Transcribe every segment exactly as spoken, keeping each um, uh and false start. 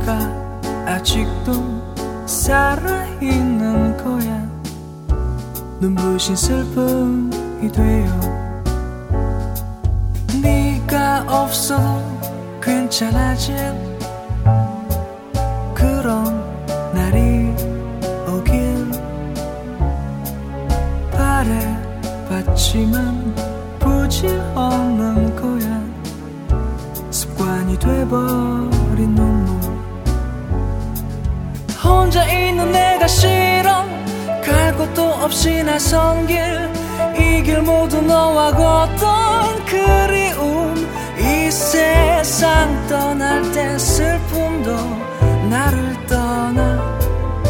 내가 아직도 살아있는 거야. 눈부신 슬픔이 되어 네가 없어도 괜찮아진 그런 날이 오길 바래봤지만 부질없는 거야. 습관이 돼버린 눈물. 혼자 있는 내가 싫어. 갈 곳도 없이 나선 길. 이 길 모두 너와 걷던 그리움. 이 세상 떠날 땐 슬픔도 나를 떠나.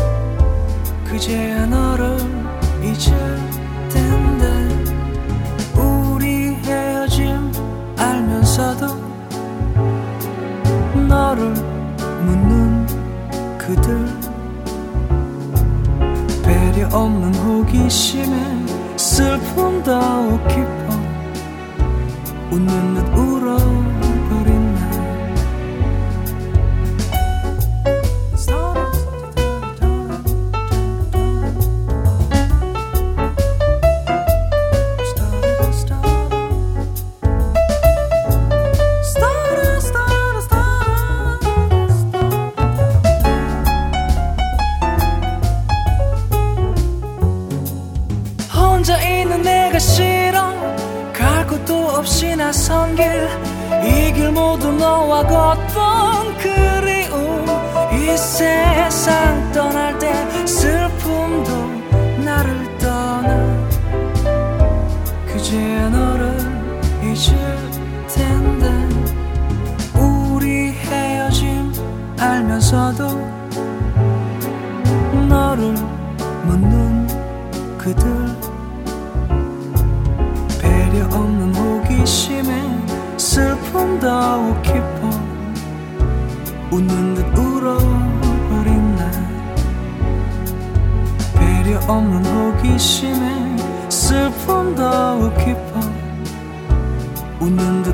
그제야 너를 잊을 텐데. 우리 헤어짐 알면서도 너를 묻는 그들. 배려 없는 호기심에 슬픔 더욱 깊어. 웃는 듯 울어버린 날. 혼자 있는 내가 싫어. 갈 곳도 없이 나선 길. 이 길 모두 너와 걷던 그리움. 이 세상 떠날 때 슬픔도 나를 떠나. 그제야 너를 잊을 텐데. 우리 헤어짐 알면서도 너를 묻는 그들. 배려 없는 호기심에 슬픔 더욱 깊어. 웃는 듯 울어버린 날. 배려 없는 호기심에 슬픔 더욱 깊어. 웃는 듯